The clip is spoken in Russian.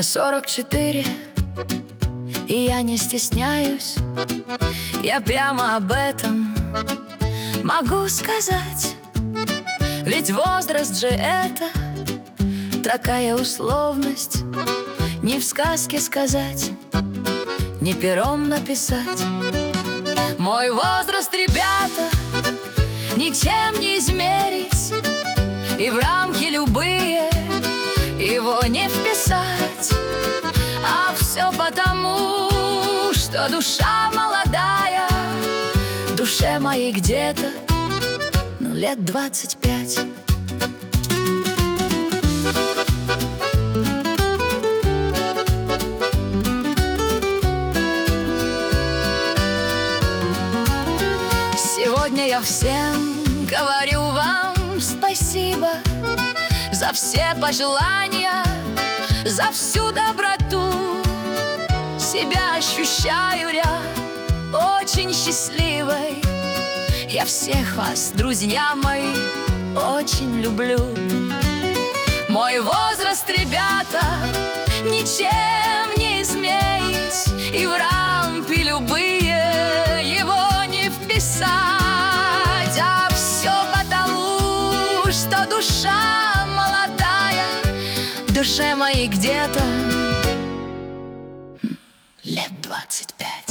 44, и я не стесняюсь. Я прямо об этом могу сказать. Ведь возраст же это такая условность. Не в сказке сказать, не пером написать. Мой возраст, ребята, ничем не измерить, и в рамки любые его не вписать. А все потому, что душа молодая, душе моей где-то, лет 25. Сегодня я всем говорю вам спасибо за все пожелания, за всю доброту. Себя ощущаю я очень счастливой. Я всех вас, друзья мои, очень люблю. Мой возраст, ребята, ничем не измерить, и в рамки любые его не вписать. А все потому, что душа молодая, душе моей где-то лет 25.